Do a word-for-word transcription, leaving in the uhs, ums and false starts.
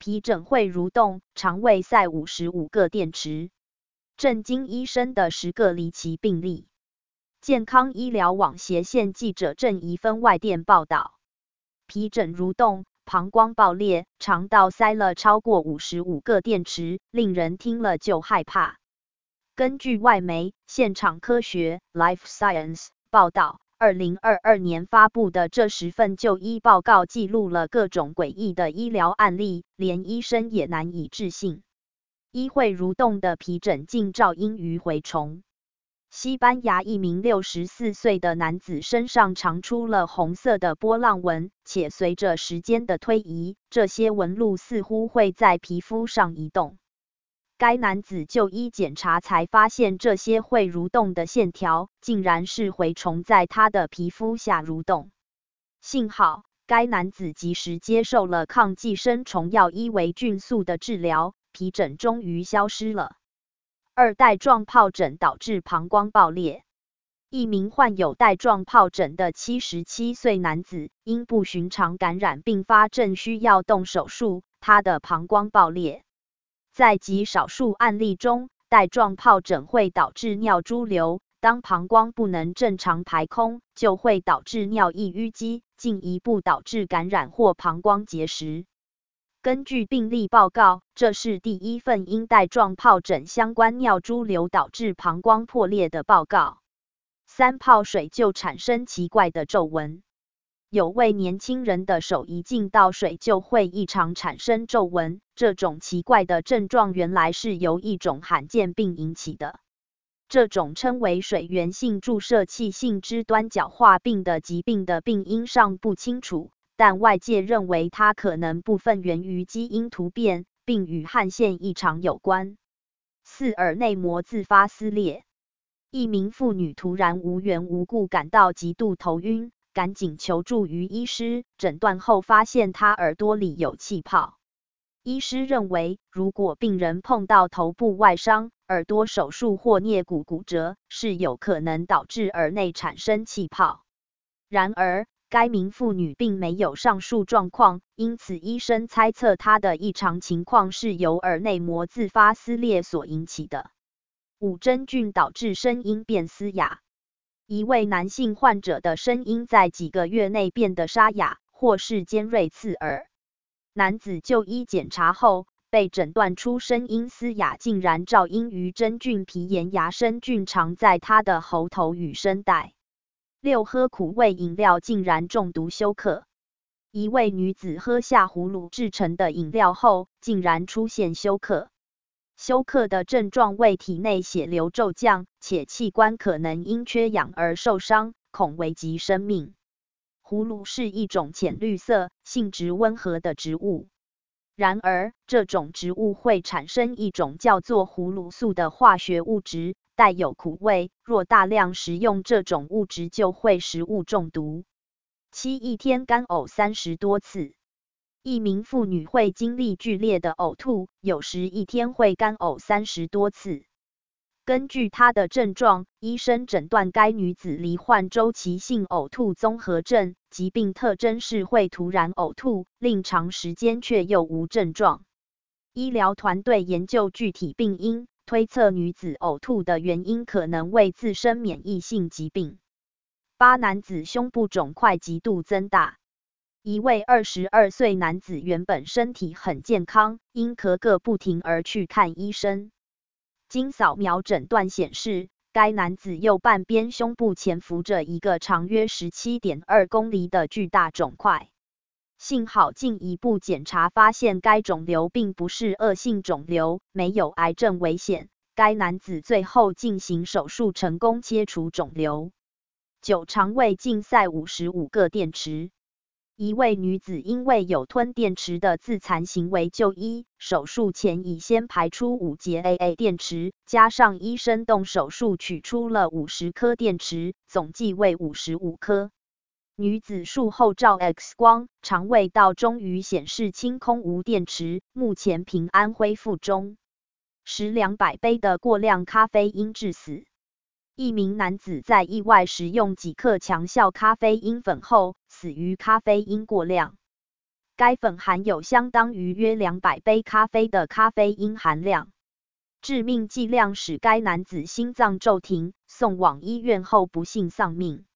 皮疹会蠕动，肠胃塞五十五个电池。震惊医生的十个离奇病例。健康医疗网斜线记者郑怡芬外电报道，皮疹蠕动，膀胱爆裂，肠道塞了超过五十五个电池，令人听了就害怕。根据外媒《现场科学》Life Science 报道，二零二二年发布的这十份就医报告记录了各种诡异的医疗案例，连医生也难以置信。医会蠕动的皮疹竟肇因于蛔虫。西班牙一名六十四岁的男子身上长出了红色的波浪纹，且随着时间的推移，这些纹路似乎会在皮肤上移动。该男子就医检查才发现，这些会蠕动的线条竟然是蛔虫在他的皮肤下蠕动。幸好，该男子及时接受了抗寄生虫药伊维菌素的治疗，皮疹终于消失了。二带状疱疹导致膀胱爆裂。一名患有带状疱疹的七十七岁男子，因不寻常感染并发症需要动手术，他的膀胱爆裂。在极少数案例中，带状疱疹会导致尿潴留，当膀胱不能正常排空，就会导致尿液淤积，进一步导致感染或膀胱结石。根据病例报告，这是第一份因带状疱疹相关尿潴留导致膀胱破裂的报告。三泡水就产生奇怪的皱纹。有位年轻人的手一进到水就会异常产生皱纹，这种奇怪的症状原来是由一种罕见病引起的。这种称为水源性注射器性肢端角化病的疾病的病因尚不清楚，但外界认为它可能部分源于基因突变，并与汗腺异常有关。四耳内膜自发撕裂。一名妇女突然无缘无故感到极度头晕，赶紧求助于医师，诊断后发现她耳朵里有气泡。医师认为，如果病人碰到头部外伤、耳朵手术或颞骨骨折，是有可能导致耳内产生气泡。然而，该名妇女并没有上述状况，因此医生猜测她的异常情况是由耳内膜自发撕裂所引起的。五真菌导致声音变嘶哑。一位男性患者的声音在几个月内变得沙哑，或是尖锐刺耳。男子就医检查后，被诊断出声音嘶哑竟然肇因于真菌皮炎芽生菌常在他的喉头与声带。六喝苦味饮料竟然中毒休克。一位女子喝下葫芦制成的饮料后，竟然出现休克。休克的症状为体内血流骤降，且器官可能因缺氧而受伤，恐危及生命。葫芦是一种浅绿色、性质温和的植物。然而，这种植物会产生一种叫做葫芦素的化学物质，带有苦味，若大量食用这种物质就会食物中毒。七一天干呕三十多次。一名妇女会经历剧烈的呕吐，有时一天会干呕三十多次。根据她的症状，医生诊断该女子罹患周期性呕吐综合症，疾病特征是会突然呕吐，令长时间却又无症状。医疗团队研究具体病因，推测女子呕吐的原因可能为自身免疫性疾病。八男子胸部肿块极度增大。一位二十二岁男子原本身体很健康，因咳个不停而去看医生。经扫描诊断显示，该男子右半边胸部潜伏着一个长约 十七点二公厘的巨大肿块。幸好进一步检查发现该肿瘤并不是恶性肿瘤，没有癌症危险。该男子最后进行手术成功切除肿瘤。九肠胃镜塞五十五个电池。一位女子因为有吞电池的自残行为就医，手术前已先排出五节 A A 电池，加上医生动手术取出了五十颗电池，总计为五十五颗。女子术后照 X 光，肠胃道终于显示清空无电池，目前平安恢复中。食两百杯的过量咖啡因致死。一名男子在意外食用几克强效咖啡因粉后，死于咖啡因过量。 该粉含有相当于约两百杯咖啡的咖啡因含量。致命剂量使该男子心脏骤停，送往医院后不幸丧命。